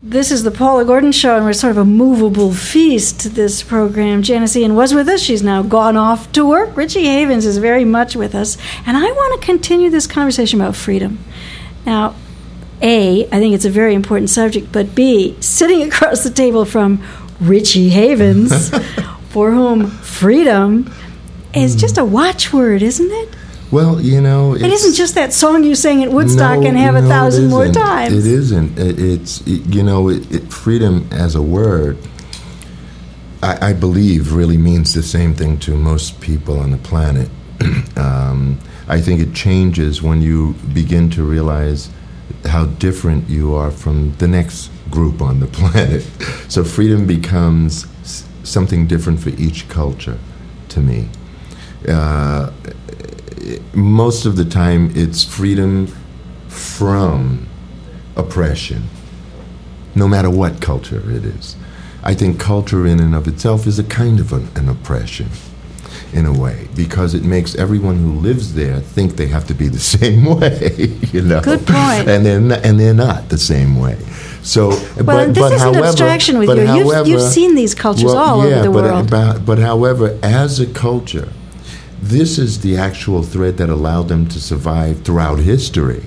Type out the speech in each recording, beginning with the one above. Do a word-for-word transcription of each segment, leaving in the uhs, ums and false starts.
This is the Paula Gordon Show, and we're sort of a movable feast, this program. Janice Ian was with us. She's now gone off to work. Richie Havens is very much with us. And I want to continue this conversation about freedom. Now, A, I think it's a very important subject, but B, sitting across the table from Richie Havens, for whom freedom is mm. just a watchword, isn't it? Well, you know... It isn't just that song you sang at Woodstock no, and have no, a thousand more times. It isn't. It, it's, it, you know, it, it, freedom as a word, I, I believe, really means the same thing to most people on the planet. um, I think it changes when you begin to realize how different you are from the next group on the planet. So freedom becomes s- something different for each culture, to me. Uh, most of the time, it's freedom from oppression, no matter what culture it is. I think culture in and of itself is a kind of an, an oppression, in a way, because it makes everyone who lives there think they have to be the same way, you know. Good point. And they're not, and they're not the same way. So, well, but, and this but is however, an abstraction with but you. However, you've, you've seen these cultures well, all yeah, over the but, world. But, but however, as a culture, this is the actual thread that allowed them to survive throughout history,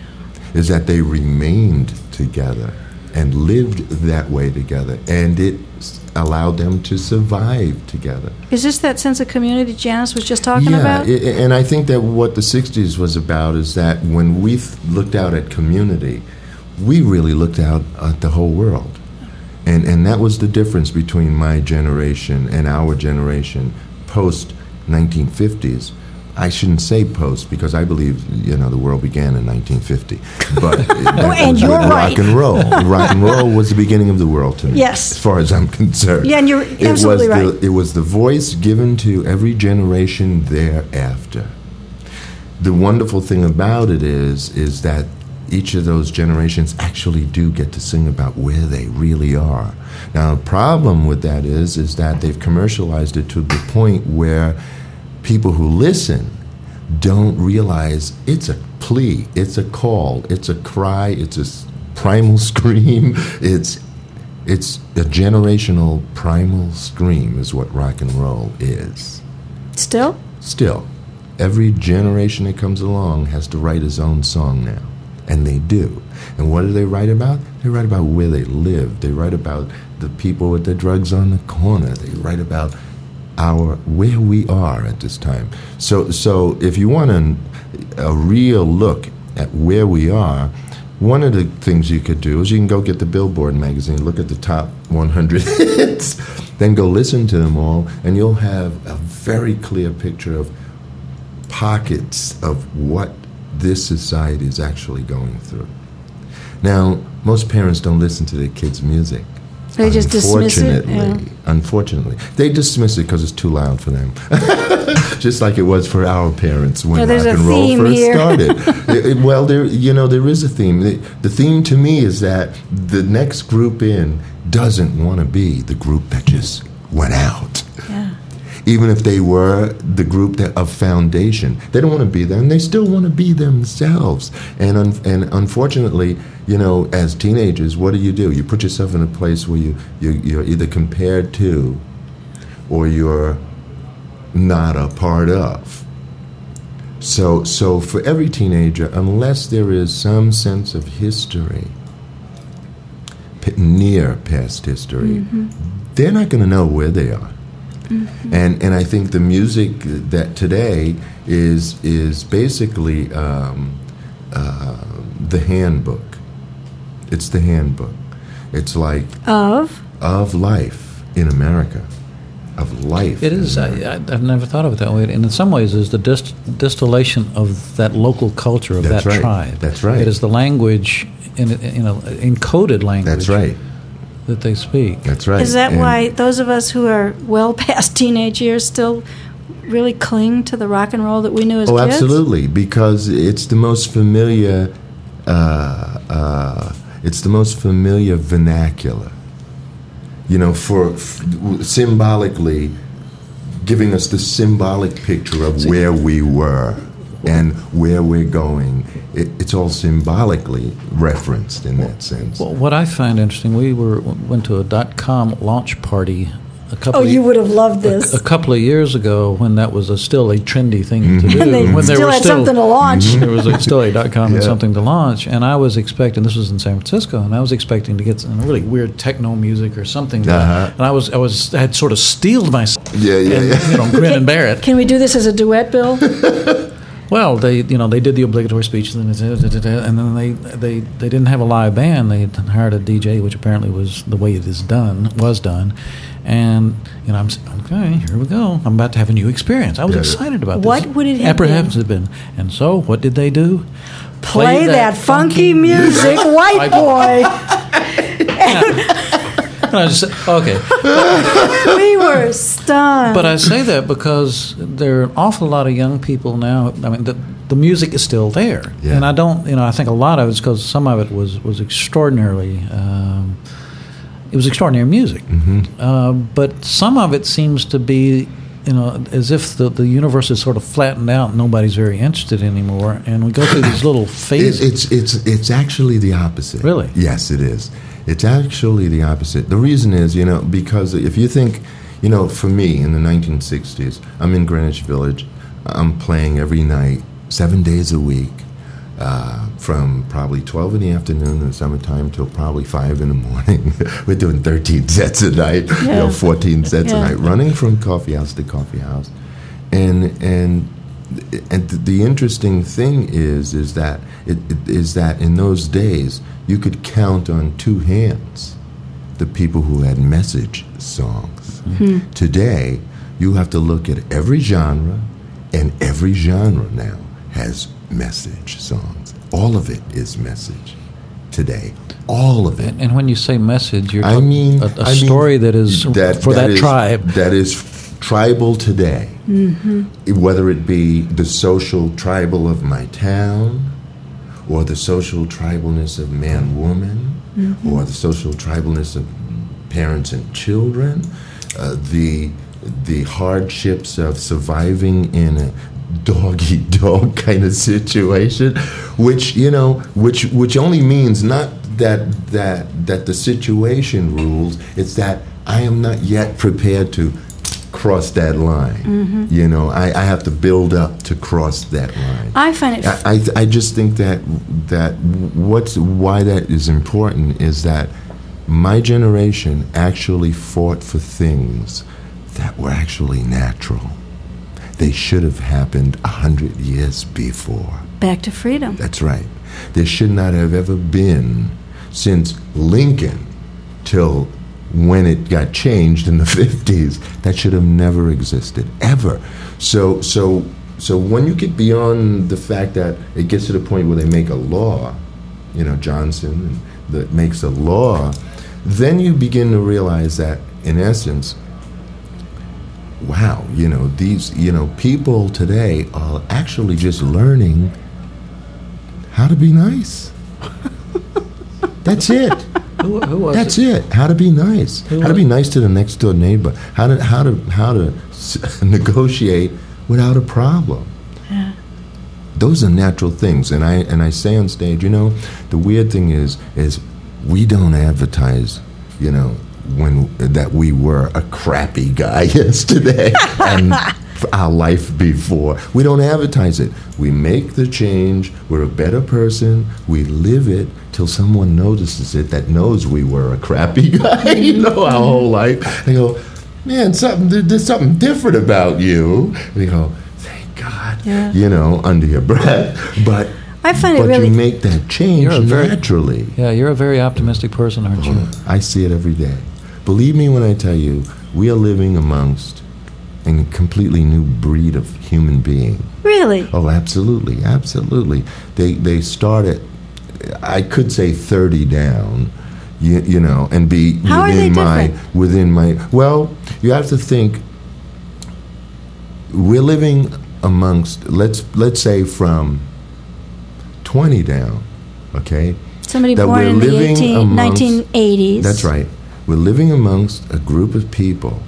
is that they remained together and lived that way together, and it allowed them to survive together. Is this that sense of community Janice was just talking yeah, about? Yeah, and I think that what the sixties was about is that when we th- looked out at community, we really looked out at the whole world. And and that was the difference between my generation and our generation post nineteen fifties. I shouldn't say post, because I believe, you know, the world began in nineteen fifty. But oh, and you're rock right. and roll. Rock and roll was the beginning of the world to me. Yes. As far as I'm concerned. Yeah, and you're it absolutely was right. The, it was the voice given to every generation thereafter. The wonderful thing about it is, is that each of those generations actually do get to sing about where they really are. Now, the problem with that is, is that they've commercialized it to the point where people who listen don't realize it's a plea, it's a call, it's a cry, it's a s- primal scream. It's it's a generational primal scream is what rock and roll is. Still? Still. Every generation that comes along has to write its own song now. And they do. And what do they write about? They write about where they live. They write about the people with the drugs on the corner. They write about our where we are at this time. So, so if you want a, a real look at where we are, one of the things you could do is you can go get the Billboard magazine, look at the top one hundred hits, then go listen to them all, and you'll have a very clear picture of pockets of what this society is actually going through. Now, most parents don't listen to their kids' music. They just dismiss it? Yeah. Unfortunately. They dismiss it because it's too loud for them. Just like it was for our parents when yeah, rock and roll first here. started. it, it, well, there, you know, there is a theme. The, the theme to me is that the next group in doesn't want to be the group that just went out. Yeah. Even if they were the group that, of foundation. They don't want to be them. They still want to be themselves. And un, and unfortunately, you know, as teenagers, what do you do? You put yourself in a place where you, you, you're either compared to or you're not a part of. So, so for every teenager, unless there is some sense of history, p- near past history, mm-hmm. they're not going to know where they are. Mm-hmm. And and I think the music that today is is basically um, uh, the handbook. It's the handbook. It's like of of life in America, of life. It is. I, I, I've never thought of it that way. And in some ways, is the dist- distillation of that local culture of That's that right. tribe. That's right. It is the language in in a encoded language. That's right. That they speak. That's right. Is that and why those of us who are well past teenage years still really cling to the rock and roll that we knew as oh, kids? absolutely, because it's the most familiar. Uh, uh, it's the most familiar vernacular. You know, for f- symbolically giving us the symbolic picture of where we were and where we're going it, it's all symbolically referenced in that sense. Well, what I find interesting, we were went to a dot-com launch party a couple Oh, of, you would have loved this. A, a couple of years ago when that was a, still a trendy thing Mm-hmm. to do. And they when still there were had still, something to launch. There was a, still a dot-com and Yeah. something to launch, and I was expecting, this was in San Francisco, and I was expecting to get some really weird techno music or something. Uh-huh. And I was, I was, I had sort of steeled myself. Yeah, yeah, and, yeah. You know, grin and bear it. Can we do this as a duet, Bill? Well, they you know they did the obligatory speech, and then they they they didn't have a live band. They hired a D J, which apparently was the way it is done was done. And you know I'm saying, okay, here we go. I'm about to have a new experience. I was Yeah. excited about this. What would it have Apprehensive been? And so, what did they do? Play, that, funky music, white boy. And I just said, okay. We were stunned. But I say that because there are an awful lot of young people now. I mean, the, the music is still there, Yeah. and I don't. You know, I think a lot of it's because some of it was was extraordinarily. Um, it was extraordinary music, Mm-hmm. uh, but some of it seems to be, you know, as if the, the universe is sort of flattened out. And nobody's very interested anymore, and we go through these little It, phases. it's it's it's actually the opposite. Really? Yes, it is. It's actually the opposite. The reason is, you know, because if you think, you know, for me in the nineteen sixties, I'm in Greenwich Village. I'm playing every night, seven days a week, uh, from probably twelve in the afternoon in the summertime till probably five in the morning. We're doing thirteen sets a night, you know, Yeah. fourteen sets Yeah. a night, running from coffee house to coffee house, and and. And the interesting thing is, is that it, it is that in those days you could count on two hands the people who had message songs. Today, you have to look at every genre, and every genre now has message songs. All of it is message today. All of it. and, and when you say message, you're I talking mean, a, a I mean, story that is for that, is- tribe. That is tribal today. Whether it be the social tribal of my town, or the social tribalness of man woman, or the social tribalness of parents and children, uh, the the hardships of surviving in a dog eat dog kind of situation, which you know, which which only means not that that that the situation rules. It's that I am not yet prepared to cross that line. You know, I, I have to build up to cross that line. I find it. I, I, I just think that that what's why that is important is that my generation actually fought for things that were actually natural. They should have happened a hundred years before. Back to freedom. That's right. There should not have ever been, since Lincoln till when it got changed in the fifties, that should have never existed, ever. So, so, so when you get beyond the fact that it gets to the point where they make a law, you know, Johnson, that makes a law, then you begin to realize that, in essence, wow, you know, these, you know, people today are actually just learning how to be nice. That's it. Who, who was That's it? it. How to be nice. Who How to was- be nice to the next door neighbor. How to how to how to s- negotiate without a problem. Yeah. Those are natural things, and I and I say on stage, you know, the weird thing is is we don't advertise, you know, when that we were a crappy guy yesterday and our life before. We don't advertise it. We make the change. We're a better person. We live it till someone notices it that knows we were a crappy guy, you know, our whole life. They go, man, something there- there's something different about you. And they go, thank God, Yeah. you know, under your breath. But I find it but really. you make that change You're a very- naturally. Yeah, you're a very optimistic person, aren't you? I see it every day. Believe me when I tell you, we are living amongst a completely new breed of human being. Really? Oh, absolutely, absolutely. They they start at, I could say thirty down, you, you know, and be How are within they my different? within my. Well, you have to think. We're living amongst let's let's say from twenty down, okay. Somebody that born we're in the living eighteen, amongst- nineteen eighties. That's right. We're living amongst a group of people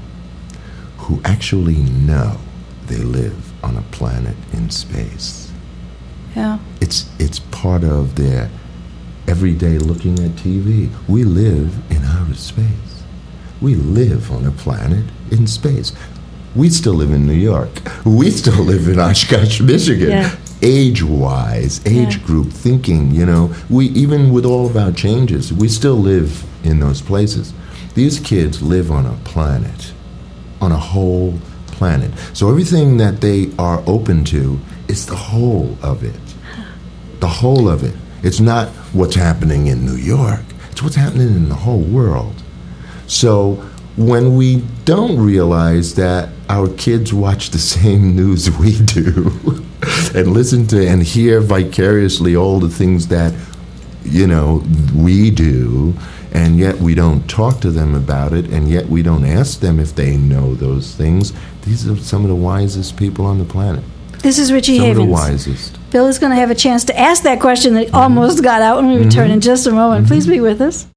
who actually know they live on a planet in space. Yeah. It's it's part of their everyday looking at T V. We live in outer space. We live on a planet in space. We still live in New York. We still live in Oshkosh, Michigan. Yeah. Age-wise, age Yeah. group thinking, you know, we even with all of our changes, we still live in those places. These kids live on a planet, on a whole planet. So everything that they are open to is the whole of it. The whole of it. It's not what's happening in New York. It's what's happening in the whole world. So when we don't realize that our kids watch the same news we do and listen to and hear vicariously all the things that, you know, we do, and yet we don't talk to them about it, and yet we don't ask them if they know those things, these are some of the wisest people on the planet. This is Richie Some Havens. of the wisest. Bill is going to have a chance to ask that question that almost got out when we return in just a moment. Please be with us.